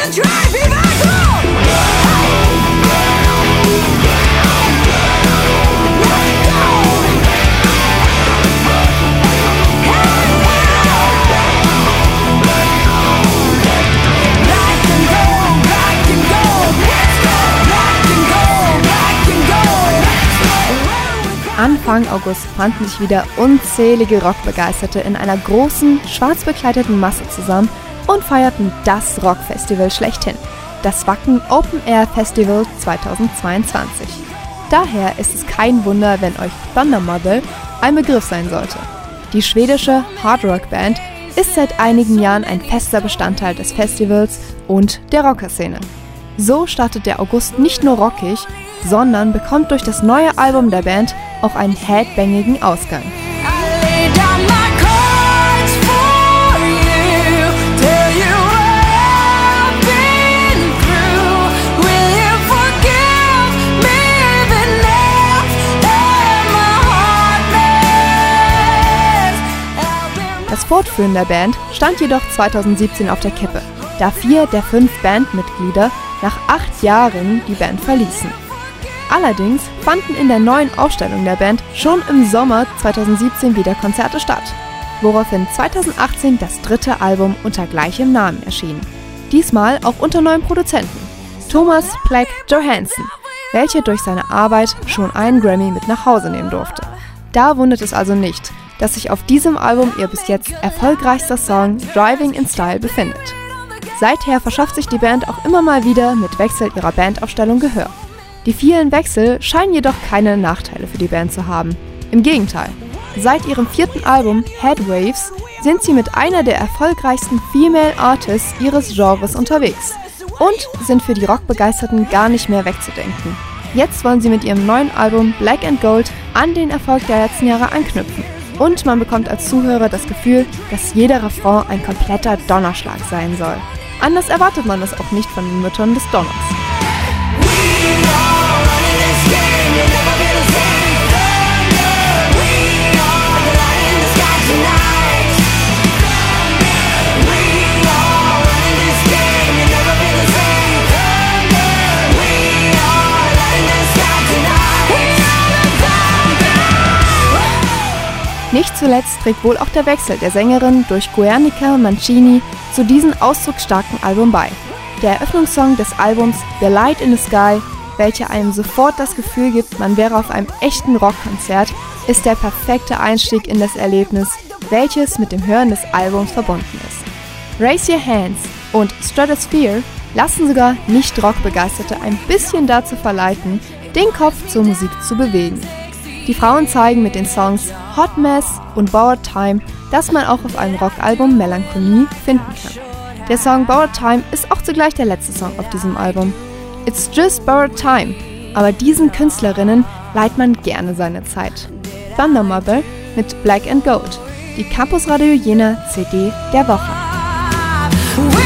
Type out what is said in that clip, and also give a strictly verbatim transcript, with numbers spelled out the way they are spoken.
Anfang August fanden sich wieder unzählige Rockbegeisterte in einer großen, schwarz bekleideten Masse zusammen und feierten das Rockfestival schlechthin, das Wacken Open Air Festival zweitausendzweiundzwanzig. Daher ist es kein Wunder, wenn euch Thundermother ein Begriff sein sollte. Die schwedische Hardrock-Band ist seit einigen Jahren ein fester Bestandteil des Festivals und der Rockerszene. So startet der August nicht nur rockig, sondern bekommt durch das neue Album der Band auch einen headbangigen Ausgang. Das Fortführen der Band stand jedoch zweitausendsiebzehn auf der Kippe, da vier der fünf Bandmitglieder nach acht Jahren die Band verließen. Allerdings fanden in der neuen Aufstellung der Band schon im Sommer zweitausendsiebzehn wieder Konzerte statt, woraufhin zweitausendachtzehn das dritte Album unter gleichem Namen erschien. Diesmal auch unter neuem Produzenten, Thomas Pleck Johansson, welcher durch seine Arbeit schon einen Grammy mit nach Hause nehmen durfte. Da wundert es also nicht, dass sich auf diesem Album ihr bis jetzt erfolgreichster Song Driving in Style befindet. Seither verschafft sich die Band auch immer mal wieder mit Wechsel ihrer Bandaufstellung Gehör. Die vielen Wechsel scheinen jedoch keine Nachteile für die Band zu haben. Im Gegenteil, seit ihrem vierten Album Headwaves sind sie mit einer der erfolgreichsten Female Artists ihres Genres unterwegs und sind für die Rockbegeisterten gar nicht mehr wegzudenken. Jetzt wollen sie mit ihrem neuen Album Black and Gold an den Erfolg der letzten Jahre anknüpfen. Und man bekommt als Zuhörer das Gefühl, dass jeder Refrain ein kompletter Donnerschlag sein soll. Anders erwartet man das auch nicht von den Müttern des Donners. Nicht zuletzt trägt wohl auch der Wechsel der Sängerin durch Guernica Mancini zu diesem ausdrucksstarken Album bei. Der Eröffnungssong des Albums The Light in the Sky, welcher einem sofort das Gefühl gibt, man wäre auf einem echten Rockkonzert, ist der perfekte Einstieg in das Erlebnis, welches mit dem Hören des Albums verbunden ist. Raise Your Hands und Stratosphere lassen sogar Nicht-Rock-Begeisterte ein bisschen dazu verleiten, den Kopf zur Musik zu bewegen. Die Frauen zeigen mit den Songs Hot Mess und Borrowed Time, dass man auch auf einem Rockalbum Melancholie finden kann. Der Song Borrowed Time ist auch zugleich der letzte Song auf diesem Album. It's just borrowed time, aber diesen Künstlerinnen leiht man gerne seine Zeit. Thundermother mit Black and Gold, die Campus Radio Jena C D der Woche.